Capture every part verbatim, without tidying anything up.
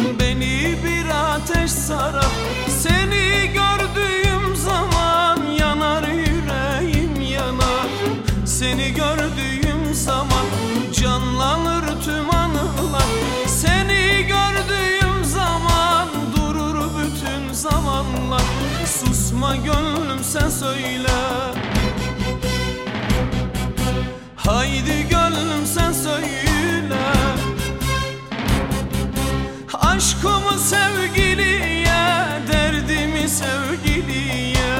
Beni bir ateş sarar, seni gördüğüm zaman yanar yüreğim yanar. Seni gördüğüm zaman canlanır tüm anılar. Seni gördüğüm zaman durur bütün zamanlar. Susma gönlüm sen söyle, haydi gönlüm sen söyle. Aşkımı sevgiliye, derdimi sevgiliye.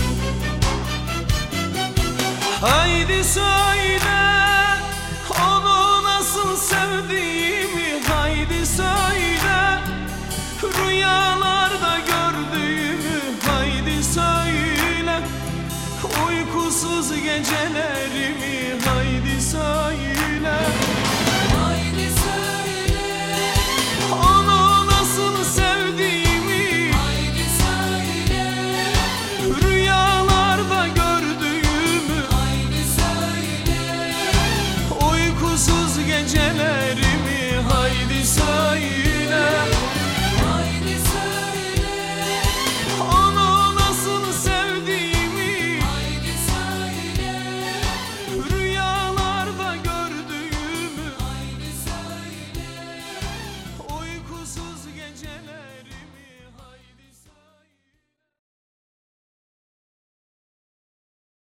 Haydi söyle onu nasıl sevdiğimi. Haydi söyle rüyalarda gördüğümü. Haydi söyle uykusuz gecelerimi. Haydi söyle.